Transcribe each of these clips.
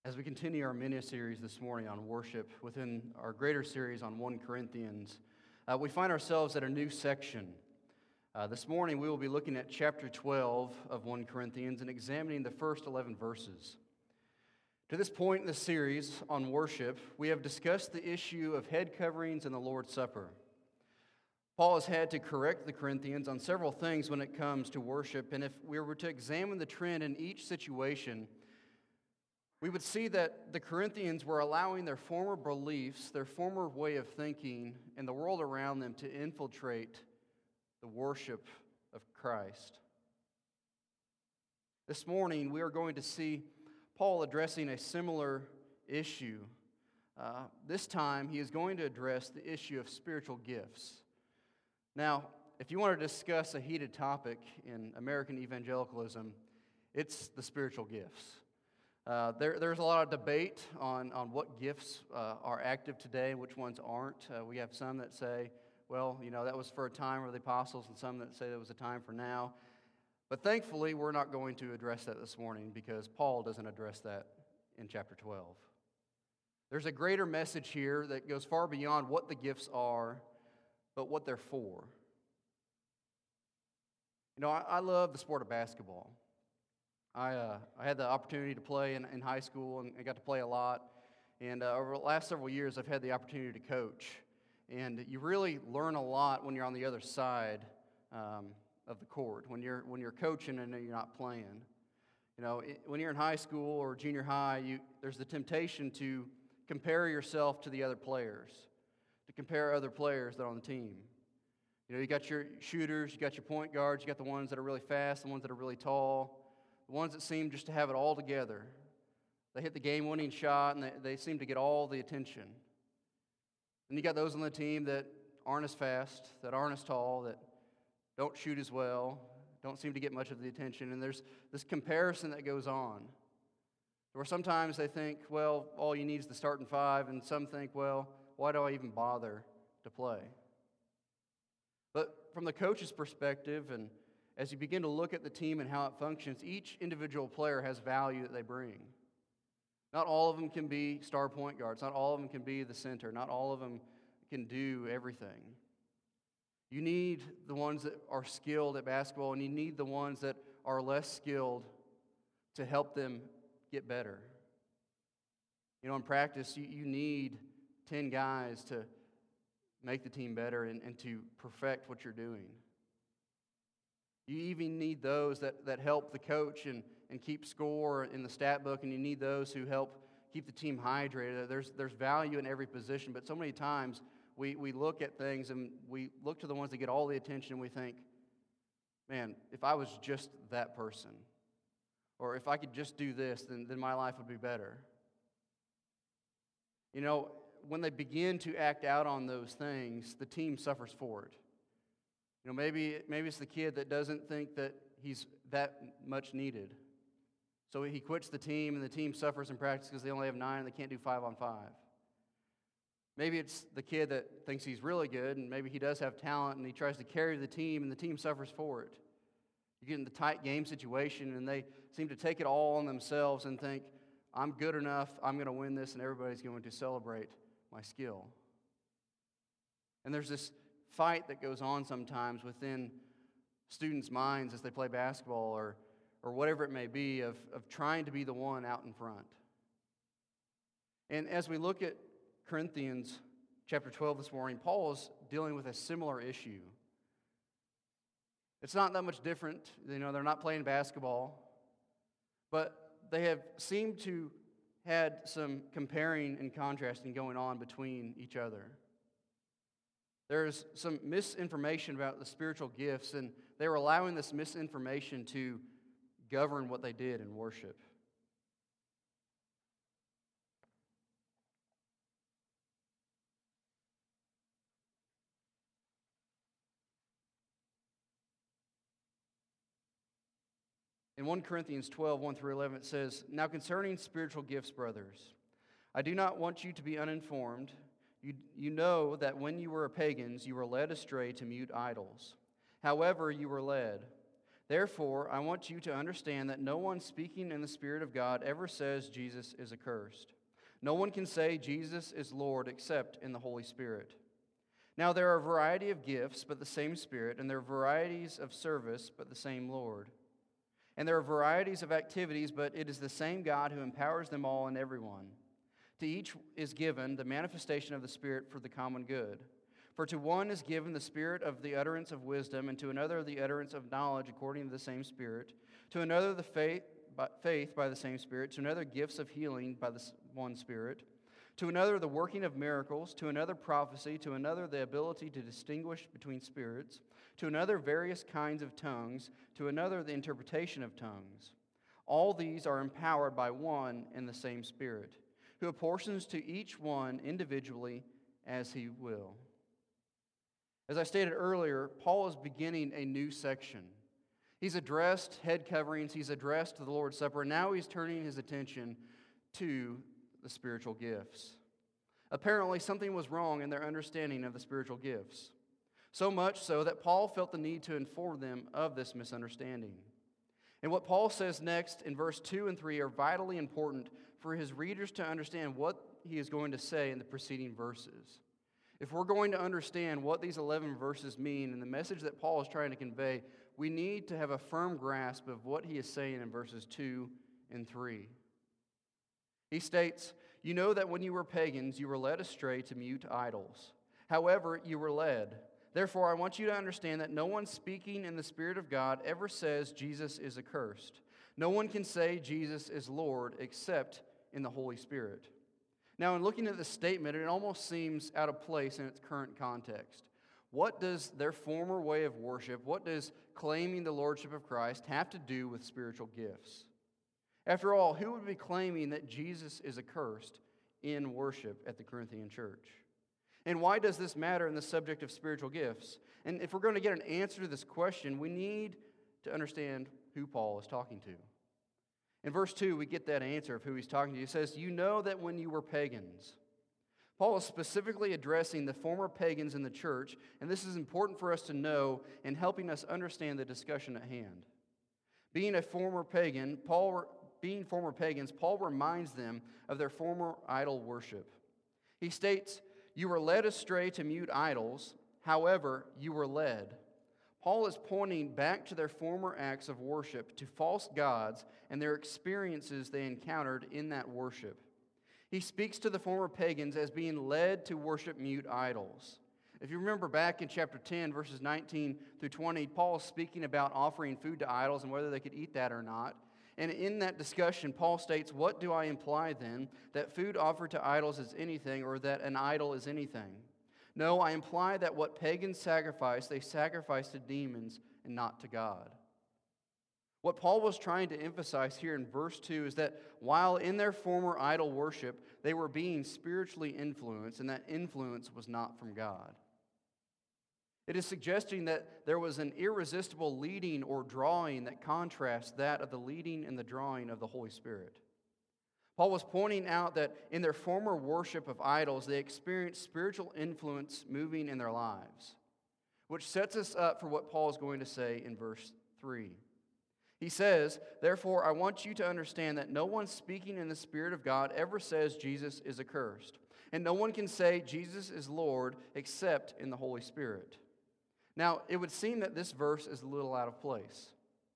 As we continue our mini-series this morning on worship within our greater series on 1 Corinthians, we find ourselves at a new section. This morning we will be looking at chapter 12 of 1 Corinthians and examining the first 11 verses. To this point in the series on worship, we have discussed the issue of head coverings and the Lord's Supper. Paul has had to correct the Corinthians on several things when it comes to worship, and if we were to examine the trend in each situation, we would see that the Corinthians were allowing their former beliefs, their former way of thinking, and the world around them to infiltrate the worship of Christ. This morning, we are going to see Paul addressing a similar issue. This time, he is going to address the issue of spiritual gifts. Now, if you want to discuss a heated topic in American evangelicalism, it's the spiritual gifts. There's a lot of debate on what gifts are active today and which ones aren't. We have some that say, well, that was for a time of the apostles, and some that say it was a time for now. But thankfully, we're not going to address that this morning because Paul doesn't address that in chapter 12. There's a greater message here that goes far beyond what the gifts are, but what they're for. I love the sport of basketball. I had the opportunity to play in high school, and I got to play a lot. And over the last several years, I've had the opportunity to coach. And you really learn a lot when you're on the other side of the court, when you're coaching and you're not playing. When you're in high school or junior high, there's the temptation to compare yourself to the other players, to compare other players that are on the team. You got your shooters, you got your point guards, you got the ones that are really fast, the ones that are really tall. The ones that seem just to have it all together. They hit the game-winning shot, and they seem to get all the attention. And you got those on the team that aren't as fast, that aren't as tall, that don't shoot as well, don't seem to get much of the attention. And there's this comparison that goes on. Where sometimes they think, well, all you need is the starting five, and some think, well, why do I even bother to play? But from the coach's perspective, and as you begin to look at the team and how it functions, each individual player has value that they bring. Not all of them can be star point guards. Not all of them can be the center. Not all of them can do everything. You need the ones that are skilled at basketball, and you need the ones that are less skilled to help them get better. In practice, you need 10 guys to make the team better and to perfect what you're doing. You even need those that help the coach and keep score in the stat book, and you need those who help keep the team hydrated. There's value in every position, but so many times we look at things and we look to the ones that get all the attention and we think, man, if I was just that person, or if I could just do this, then my life would be better. When they begin to act out on those things, the team suffers for it. Maybe it's the kid that doesn't think that he's that much needed. So he quits the team, and the team suffers in practice because they only have 9 and they can't do 5-on-5. Maybe it's the kid that thinks he's really good, and maybe he does have talent, and he tries to carry the team, and the team suffers for it. You get in the tight game situation, and they seem to take it all on themselves and think, I'm good enough, I'm going to win this, and everybody's going to celebrate my skill. And there's this fight that goes on sometimes within students' minds as they play basketball or whatever it may be of trying to be the one out in front. And as we look at Corinthians chapter 12 this morning, Paul is dealing with a similar issue. It's not that much different. They're not playing basketball, but they have seemed to had some comparing and contrasting going on between each other. There's some misinformation about the spiritual gifts, and they were allowing this misinformation to govern what they did in worship. In 1 Corinthians 12, 1-11, it says, "Now concerning spiritual gifts, brothers, I do not want you to be uninformed. You know that when you were pagans, you were led astray to mute idols. However, you were led. Therefore, I want you to understand that no one speaking in the Spirit of God ever says Jesus is accursed. No one can say Jesus is Lord except in the Holy Spirit. Now there are a variety of gifts, but the same Spirit, and there are varieties of service, but the same Lord. And there are varieties of activities, but it is the same God who empowers them all and everyone. To each is given the manifestation of the Spirit for the common good. For to one is given the Spirit of the utterance of wisdom, and to another the utterance of knowledge according to the same Spirit, to another the faith by the same Spirit, to another gifts of healing by the one Spirit, to another the working of miracles, to another prophecy, to another the ability to distinguish between spirits, to another various kinds of tongues, to another the interpretation of tongues. All these are empowered by one and the same Spirit, who apportions to each one individually as he will. As I stated earlier, Paul is beginning a new section. He's addressed head coverings, he's addressed the Lord's Supper, and now he's turning his attention to the spiritual gifts. Apparently, something was wrong in their understanding of the spiritual gifts. So much so that Paul felt the need to inform them of this misunderstanding. And what Paul says next in verse 2 and 3 are vitally important for his readers to understand what he is going to say in the preceding verses. If we're going to understand what these 11 verses mean and the message that Paul is trying to convey, we need to have a firm grasp of what he is saying in verses 2 and 3. He states, "You know that when you were pagans, you were led astray to mute idols. However, you were led. Therefore, I want you to understand that no one speaking in the Spirit of God ever says Jesus is accursed. No one can say Jesus is Lord except in the Holy Spirit." Now, in looking at this statement, it almost seems out of place in its current context. What does their former way of worship, what does claiming the Lordship of Christ have to do with spiritual gifts? After all, who would be claiming that Jesus is accursed in worship at the Corinthian church? And why does this matter in the subject of spiritual gifts? And if we're going to get an answer to this question, we need to understand who Paul is talking to. In verse 2, we get that answer of who he's talking to. He says, "You know that when you were pagans." Paul is specifically addressing the former pagans in the church, and this is important for us to know in helping us understand the discussion at hand. Being former pagans, Paul reminds them of their former idol worship. He states, "You were led astray to mute idols, however, you were led." Paul is pointing back to their former acts of worship, to false gods, and their experiences they encountered in that worship. He speaks to the former pagans as being led to worship mute idols. If you remember back in chapter 10, verses 19 through 20, Paul is speaking about offering food to idols and whether they could eat that or not. And in that discussion, Paul states, "What do I imply then? That food offered to idols is anything, or that an idol is anything? No, I imply that what pagans sacrifice, they sacrifice to demons and not to God." What Paul was trying to emphasize here in verse 2 is that while in their former idol worship, they were being spiritually influenced, and that influence was not from God. It is suggesting that there was an irresistible leading or drawing that contrasts that of the leading and the drawing of the Holy Spirit. Paul was pointing out that in their former worship of idols, they experienced spiritual influence moving in their lives, which sets us up for what Paul is going to say in verse 3. He says, "Therefore, I want you to understand that no one speaking in the Spirit of God ever says Jesus is accursed, and no one can say Jesus is Lord except in the Holy Spirit." Now, it would seem that this verse is a little out of place.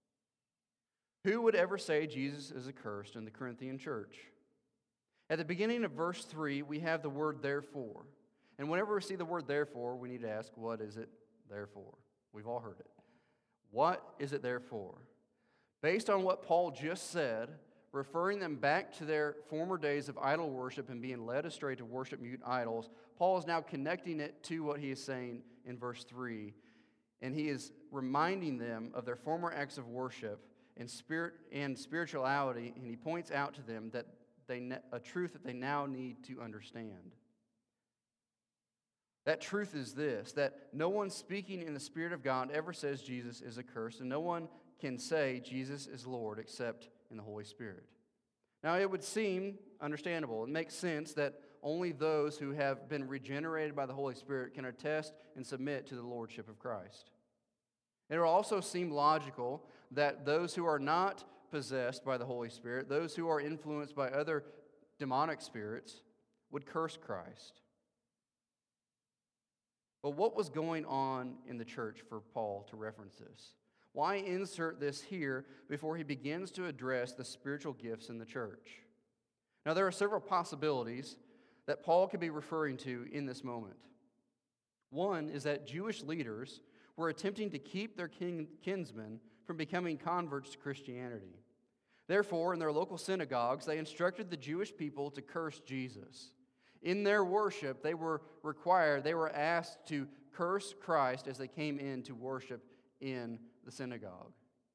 Who would ever say Jesus is accursed in the Corinthian church? At the beginning of verse 3, we have the word therefore. And whenever we see the word therefore, we need to ask, what is it there for? We've all heard it. What is it there for? Based on what Paul just said, referring them back to their former days of idol worship and being led astray to worship mute idols, Paul is now connecting it to what he is saying in verse 3. And he is reminding them of their former acts of worship and spirituality, and he points out to them that a truth that they now need to understand. That truth is this, that no one speaking in the Spirit of God ever says Jesus is accursed, and no one can say Jesus is Lord except in the Holy Spirit. Now, it would seem understandable. It makes sense that only those who have been regenerated by the Holy Spirit can attest and submit to the Lordship of Christ. It will also seem logical that those who are not possessed by the Holy Spirit, those who are influenced by other demonic spirits, would curse Christ. But what was going on in the church for Paul to reference this? Why insert this here before he begins to address the spiritual gifts in the church? Now, there are several possibilities that Paul could be referring to in this moment. One is that Jewish leaders were attempting to keep their kinsmen from becoming converts to Christianity. Therefore, in their local synagogues, they instructed the Jewish people to curse Jesus. In their worship, they were asked to curse Christ as they came in to worship in the synagogue.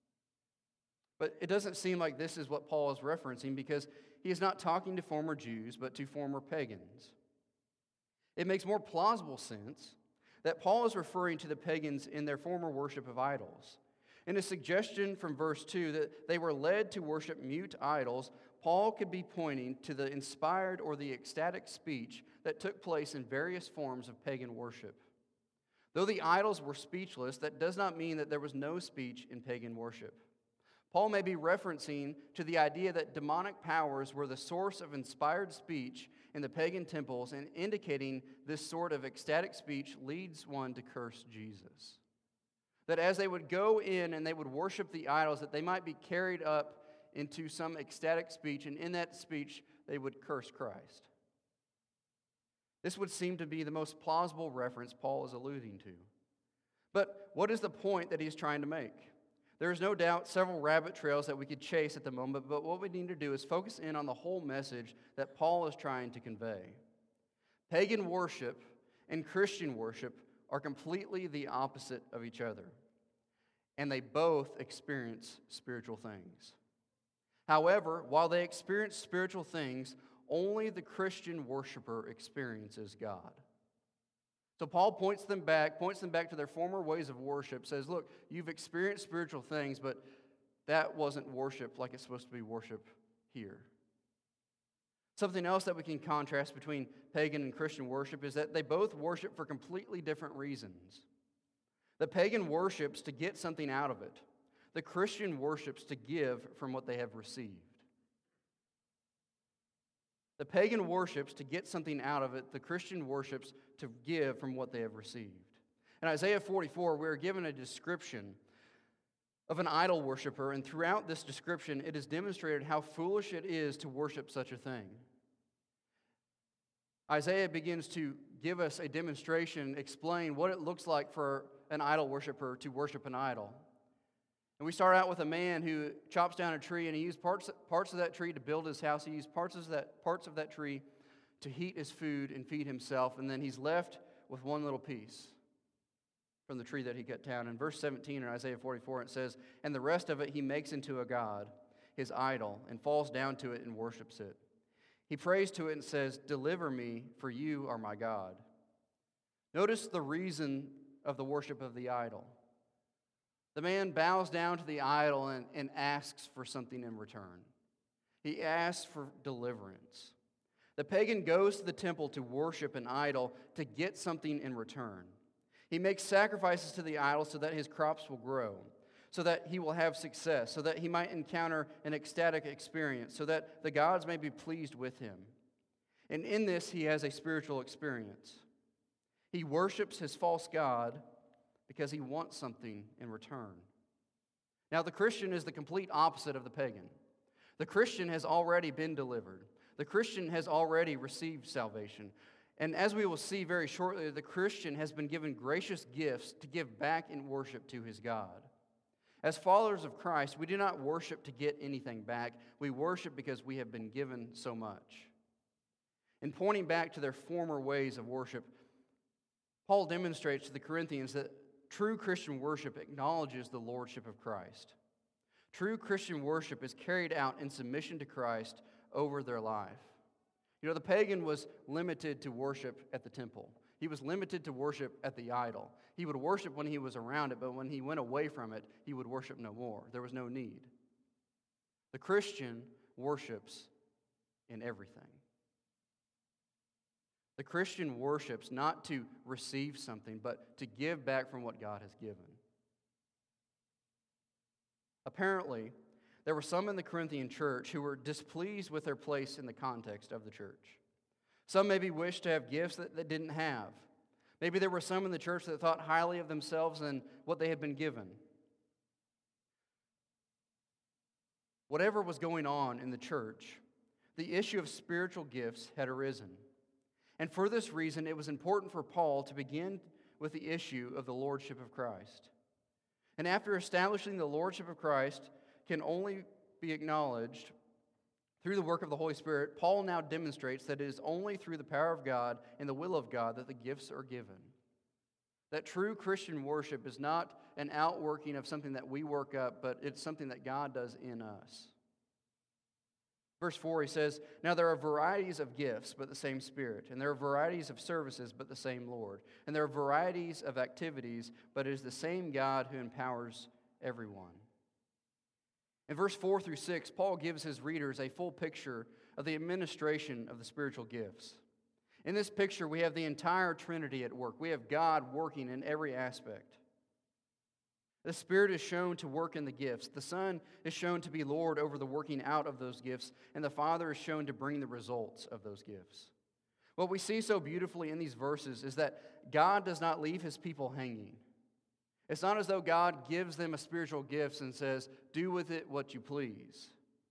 But it doesn't seem like this is what Paul is referencing, because he is not talking to former Jews, but to former pagans. It makes more plausible sense that Paul is referring to the pagans in their former worship of idols. In a suggestion from verse 2 that they were led to worship mute idols, Paul could be pointing to the inspired or the ecstatic speech that took place in various forms of pagan worship. Though the idols were speechless, that does not mean that there was no speech in pagan worship. Paul may be referencing to the idea that demonic powers were the source of inspired speech in the pagan temples, and indicating this sort of ecstatic speech leads one to curse Jesus. That as they would go in and they would worship the idols, that they might be carried up into some ecstatic speech, and in that speech they would curse Christ. This would seem to be the most plausible reference Paul is alluding to. But what is the point that he's trying to make? There is no doubt several rabbit trails that we could chase at the moment, but what we need to do is focus in on the whole message that Paul is trying to convey. Pagan worship and Christian worship are completely the opposite of each other, and they both experience spiritual things. However, while they experience spiritual things, only the Christian worshiper experiences God. So Paul points them back to their former ways of worship, says, look, you've experienced spiritual things, but that wasn't worship like it's supposed to be worship here. Something else that we can contrast between pagan and Christian worship is that they both worship for completely different reasons. The pagan worships to get something out of it. The Christian worships to give from what they have received. The pagan worships to get something out of it. The Christian worships to give from what they have received. In Isaiah 44, we are given a description of an idol worshiper, and throughout this description, it is demonstrated how foolish it is to worship such a thing. Isaiah begins to give us a demonstration, explain what it looks like for an idol worshiper to worship an idol. And we start out with a man who chops down a tree, and he used parts of that tree to build his house. He used parts of that tree to heat his food and feed himself, and then he's left with one little piece from the tree that he cut down. In verse 17 in Isaiah 44, it says, "And the rest of it he makes into a god, his idol, and falls down to it and worships it. He prays to it and says, 'Deliver me, for you are my God.'" Notice the reason of the worship of the idol. The man bows down to the idol and asks for something in return. He asks for deliverance. The pagan goes to the temple to worship an idol to get something in return. He makes sacrifices to the idol so that his crops will grow, so that he will have success, so that he might encounter an ecstatic experience, so that the gods may be pleased with him. And in this, he has a spiritual experience. He worships his false god because he wants something in return. Now, the Christian is the complete opposite of the pagan. The Christian has already been delivered. The Christian has already received salvation. And as we will see very shortly, the Christian has been given gracious gifts to give back in worship to his God. As followers of Christ, we do not worship to get anything back. We worship because we have been given so much. In pointing back to their former ways of worship, Paul demonstrates to the Corinthians that true Christian worship acknowledges the lordship of Christ. True Christian worship is carried out in submission to Christ over their life. You know, the pagan was limited to worship at the temple. He was limited to worship at the idol. He would worship when he was around it, but when he went away from it, he would worship no more. There was no need. The Christian worships in everything. The Christian worships not to receive something, but to give back from what God has given. Apparently, there were some in the Corinthian church who were displeased with their place in the context of the church. Some maybe wished to have gifts that they didn't have. Maybe there were some in the church that thought highly of themselves and what they had been given. Whatever was going on in the church, the issue of spiritual gifts had arisen. And for this reason, it was important for Paul to begin with the issue of the lordship of Christ. And after establishing the lordship of Christ can only be acknowledged through the work of the Holy Spirit, Paul now demonstrates that it is only through the power of God and the will of God that the gifts are given. That true Christian worship is not an outworking of something that we work up, but it's something that God does in us. Verse 4, he says, "Now there are varieties of gifts, but the same Spirit. And there are varieties of services, but the same Lord. And there are varieties of activities, but it is the same God who empowers everyone." In verse 4 through 6, Paul gives his readers a full picture of the administration of the spiritual gifts. In this picture, we have the entire Trinity at work. We have God working in every aspect. The Spirit is shown to work in the gifts. The Son is shown to be Lord over the working out of those gifts. And the Father is shown to bring the results of those gifts. What we see so beautifully in these verses is that God does not leave His people hanging. It's not as though God gives them a spiritual gift and says, "Do with it what you please."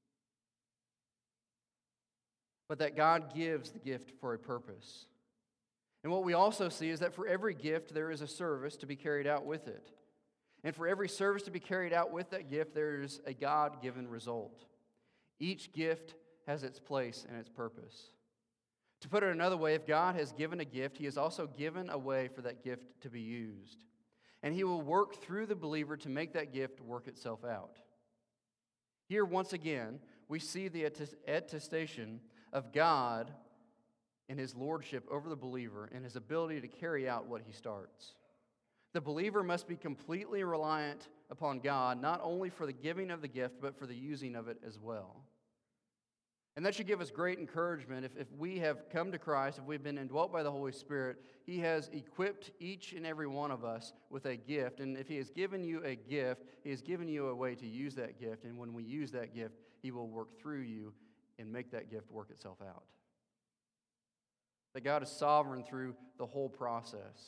But that God gives the gift for a purpose. And what we also see is that for every gift, there is a service to be carried out with it. And for every service to be carried out with that gift, there is a God-given result. Each gift has its place and its purpose. To put it another way, if God has given a gift, He has also given a way for that gift to be used. And He will work through the believer to make that gift work itself out. Here, once again, we see the attestation of God and His lordship over the believer and His ability to carry out what He starts. The believer must be completely reliant upon God, not only for the giving of the gift, but for the using of it as well. And that should give us great encouragement. If we have come to Christ, if we've been indwelt by the Holy Spirit, He has equipped each and every one of us with a gift. And if He has given you a gift, He has given you a way to use that gift. And when we use that gift, He will work through you and make that gift work itself out. That God is sovereign through the whole process.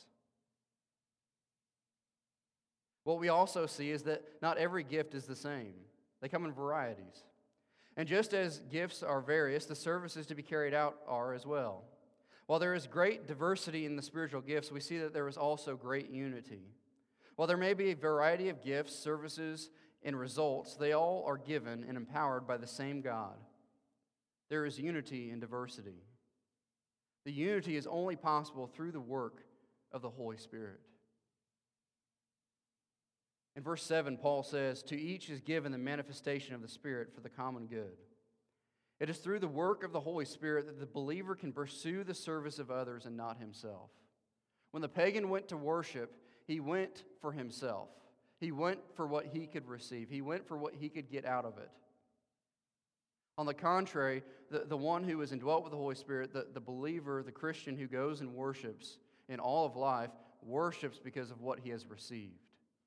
What we also see is that not every gift is the same. They come in varieties. And just as gifts are various, the services to be carried out are as well. While there is great diversity in the spiritual gifts, we see that there is also great unity. While there may be a variety of gifts, services, and results, they all are given and empowered by the same God. There is unity in diversity. The unity is only possible through the work of the Holy Spirit. In verse 7, Paul says, "To each is given the manifestation of the Spirit for the common good." It is through the work of the Holy Spirit that the believer can pursue the service of others and not himself. When the pagan went to worship, he went for himself. He went for what he could receive. He went for what he could get out of it. On the contrary, the one who is indwelt with the Holy Spirit, the believer, the Christian who goes and worships in all of life, worships because of what he has received.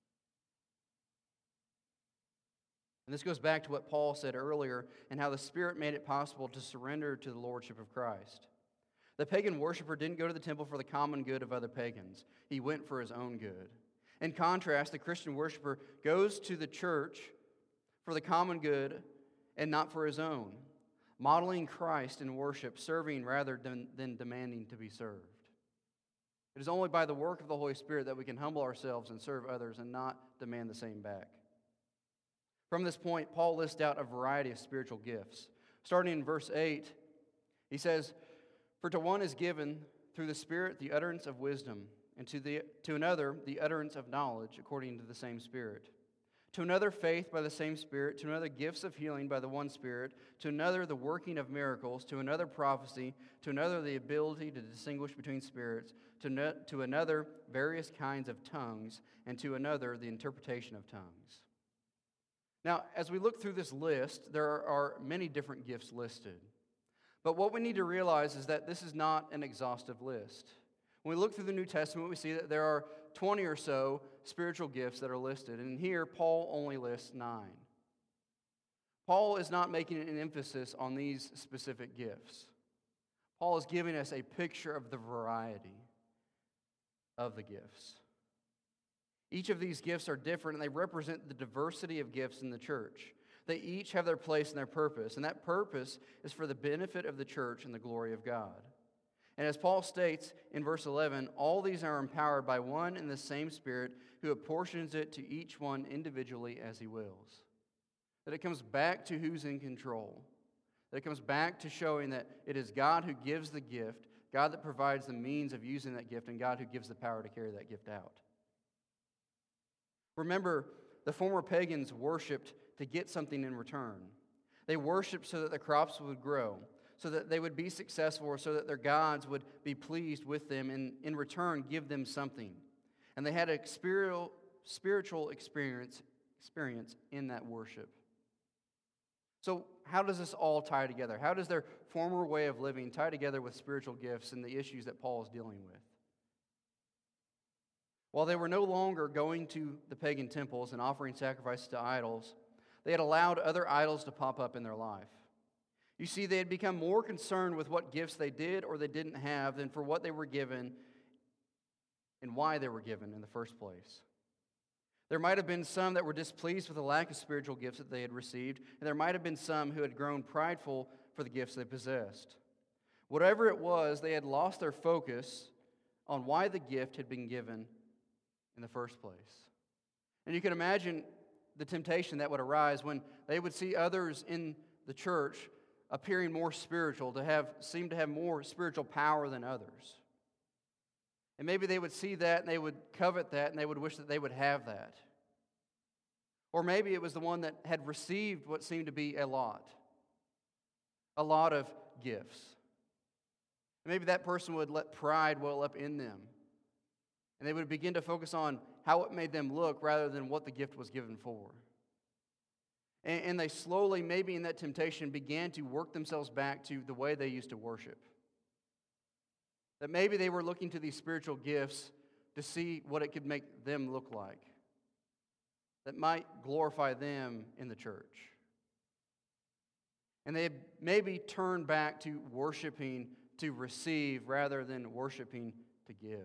And this goes back to what Paul said earlier and how the Spirit made it possible to surrender to the lordship of Christ. The pagan worshiper didn't go to the temple for the common good of other pagans. He went for his own good. In contrast, the Christian worshiper goes to the church for the common good and not for his own, modeling Christ in worship, serving rather than demanding to be served. It is only by the work of the Holy Spirit that we can humble ourselves and serve others and not demand the same back. From this point, Paul lists out a variety of spiritual gifts. Starting in verse 8, he says, "For to one is given through the Spirit the utterance of wisdom, and to another the utterance of knowledge according to the same Spirit. To another faith by the same Spirit, to another gifts of healing by the one Spirit, to another the working of miracles, to another prophecy, to another the ability to distinguish between spirits, to another various kinds of tongues, and to another the interpretation of tongues." Now, as we look through this list, there are many different gifts listed. But what we need to realize is that this is not an exhaustive list. When we look through the New Testament, we see that there are 20 or so spiritual gifts that are listed. And here, Paul only lists 9. Paul is not making an emphasis on these specific gifts. Paul is giving us a picture of the variety of the gifts. Each of these gifts are different, and they represent the diversity of gifts in the church. They each have their place and their purpose, and that purpose is for the benefit of the church and the glory of God. And as Paul states in verse 11, all these are empowered by one and the same Spirit who apportions it to each one individually as he wills. That it comes back to who's in control. That it comes back to showing that it is God who gives the gift, God that provides the means of using that gift, and God who gives the power to carry that gift out. Remember, the former pagans worshipped to get something in return. They worshipped so that the crops would grow, so that they would be successful, or so that their gods would be pleased with them and in return give them something. And they had a spiritual experience in that worship. So how does this all tie together? How does their former way of living tie together with spiritual gifts and the issues that Paul is dealing with? While they were no longer going to the pagan temples and offering sacrifices to idols, they had allowed other idols to pop up in their life. You see, they had become more concerned with what gifts they did or they didn't have than for what they were given and why they were given in the first place. There might have been some that were displeased with the lack of spiritual gifts that they had received, and there might have been some who had grown prideful for the gifts they possessed. Whatever it was, they had lost their focus on why the gift had been given in the first place. And you can imagine the temptation that would arise when they would see others in the church appearing more spiritual, seem to have more spiritual power than others. And maybe they would see that and they would covet that and they would wish that they would have that. Or maybe it was the one that had received what seemed to be a lot of gifts. And maybe that person would let pride well up in them. And they would begin to focus on how it made them look rather than what the gift was given for. And they slowly, maybe in that temptation, began to work themselves back to the way they used to worship. That maybe they were looking to these spiritual gifts to see what it could make them look like. That might glorify them in the church. And they maybe turned back to worshiping to receive rather than worshiping to give.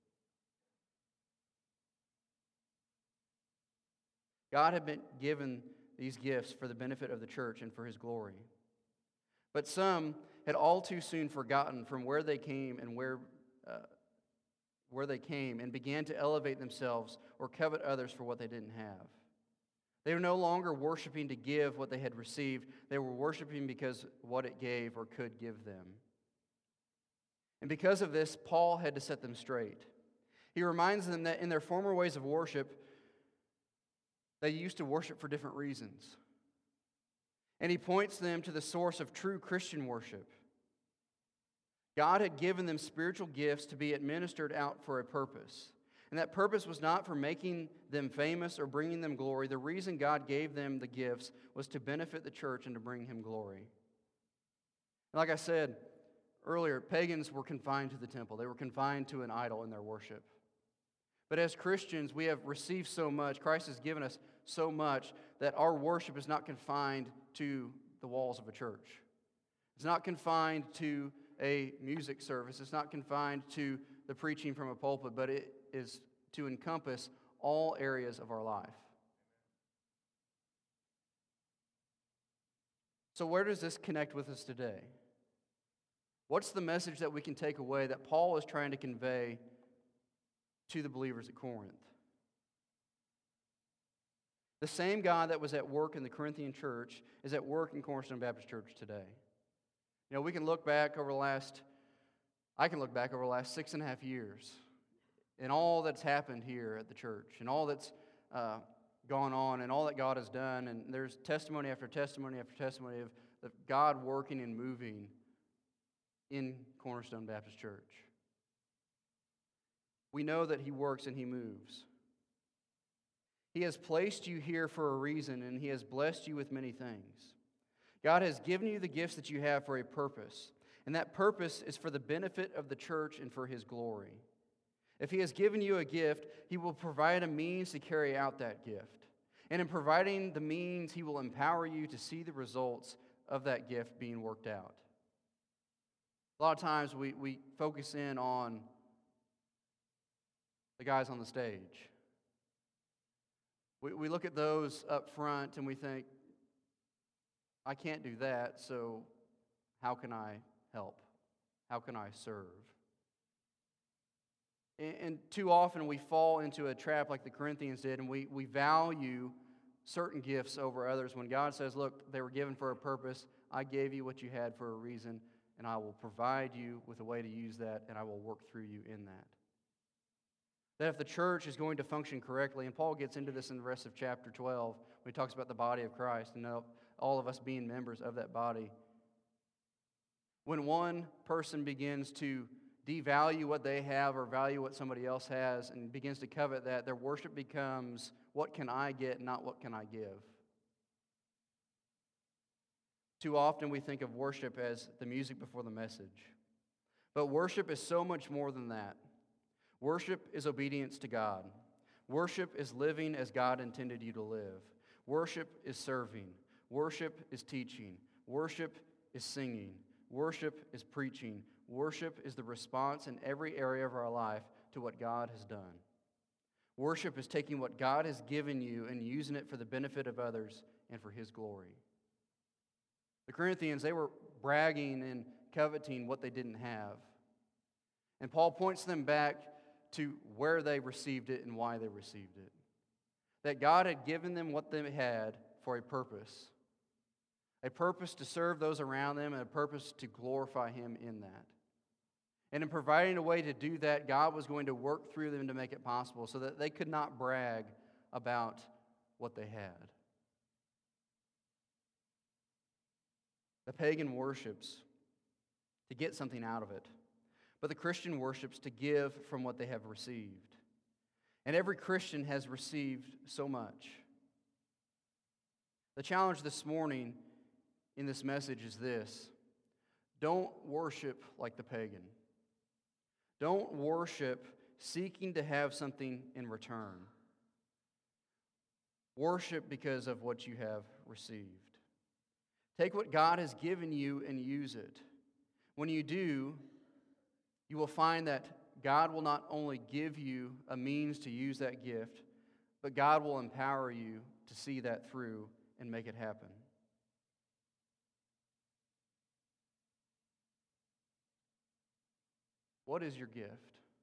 God had been given these gifts for the benefit of the church and for His glory. But some had all too soon forgotten from where they came and where they came and began to elevate themselves or covet others for what they didn't have. They were no longer worshiping to give what they had received. They were worshiping because what it gave or could give them. And because of this, Paul had to set them straight. He reminds them that in their former ways of worship, they used to worship for different reasons. And he points them to the source of true Christian worship. God had given them spiritual gifts to be administered out for a purpose. And that purpose was not for making them famous or bringing them glory. The reason God gave them the gifts was to benefit the church and to bring Him glory. And like I said earlier, pagans were confined to the temple. They were confined to an idol in their worship. But as Christians, we have received so much. Christ has given us so much that our worship is not confined to the walls of a church. It's not confined to a music service. It's not confined to the preaching from a pulpit, but it is to encompass all areas of our life. So where does this connect with us today? What's the message that we can take away that Paul is trying to convey to the believers at Corinth? The same God that was at work in the Corinthian church is at work in Cornerstone Baptist Church today. You know, we can look back over the last 6.5 years and all that's happened here at the church and all that's gone on and all that God has done. And there's testimony after testimony after testimony of God working and moving in Cornerstone Baptist Church. We know that He works and He moves. He has placed you here for a reason, and He has blessed you with many things. God has given you the gifts that you have for a purpose, and that purpose is for the benefit of the church and for His glory. If He has given you a gift, He will provide a means to carry out that gift. And in providing the means, He will empower you to see the results of that gift being worked out. A lot of times we focus in on the guys on the stage. We look at those up front and we think, I can't do that, so how can I help? How can I serve? And too often we fall into a trap like the Corinthians did, and we value certain gifts over others when God says, look, they were given for a purpose. I gave you what you had for a reason, and I will provide you with a way to use that, and I will work through you in that. That if the church is going to function correctly, and Paul gets into this in the rest of chapter 12, when he talks about the body of Christ, and all of us being members of that body. When one person begins to devalue what they have or value what somebody else has and begins to covet that, their worship becomes, what can I get, not what can I give? Too often we think of worship as the music before the message. But worship is so much more than that. Worship is obedience to God. Worship is living as God intended you to live. Worship is serving. Worship is teaching. Worship is singing. Worship is preaching. Worship is the response in every area of our life to what God has done. Worship is taking what God has given you and using it for the benefit of others and for His glory. The Corinthians, they were bragging and coveting what they didn't have. And Paul points them back to where they received it and why they received it. That God had given them what they had for a purpose. A purpose to serve those around them and a purpose to glorify Him in that. And in providing a way to do that, God was going to work through them to make it possible so that they could not brag about what they had. The pagan worships to get something out of it, but the Christian worships to give from what they have received. And every Christian has received so much. The challenge this morning in this message is this: don't worship like the pagan. Don't worship seeking to have something in return. Worship because of what you have received. Take what God has given you and use it. When you do, you will find that God will not only give you a means to use that gift, but God will empower you to see that through and make it happen. What is your gift?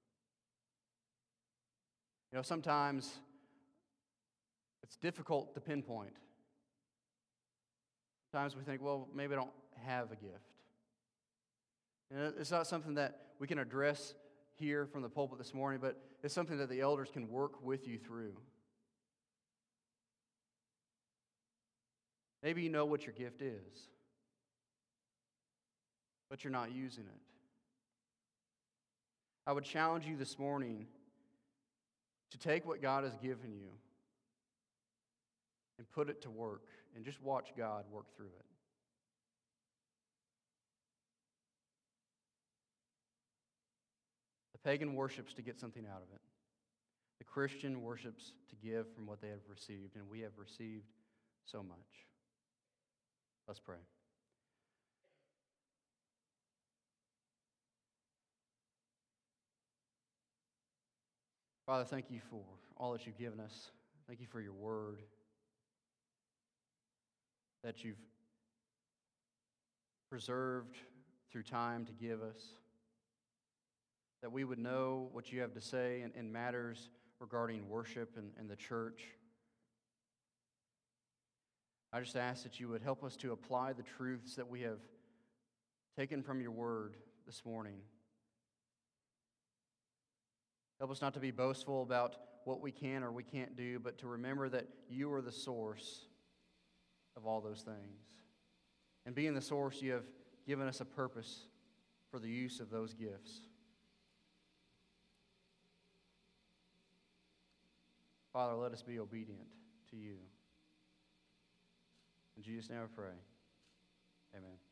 You know, sometimes it's difficult to pinpoint. Sometimes we think, well, maybe I don't have a gift. You know, it's not something that we can address here from the pulpit this morning, but it's something that the elders can work with you through. Maybe you know what your gift is, but you're not using it. I would challenge you this morning to take what God has given you and put it to work and just watch God work through it. The pagan worships to get something out of it. The Christian worships to give from what they have received, and we have received so much. Let's pray. Father, thank you for all that you've given us. Thank you for your word that you've preserved through time to give us, that we would know what you have to say in matters regarding worship and the church. I just ask that you would help us to apply the truths that we have taken from your word this morning. Help us not to be boastful about what we can or we can't do, but to remember that you are the source of all those things. And being the source, you have given us a purpose for the use of those gifts. Father, let us be obedient to you. In Jesus' name I pray. Amen.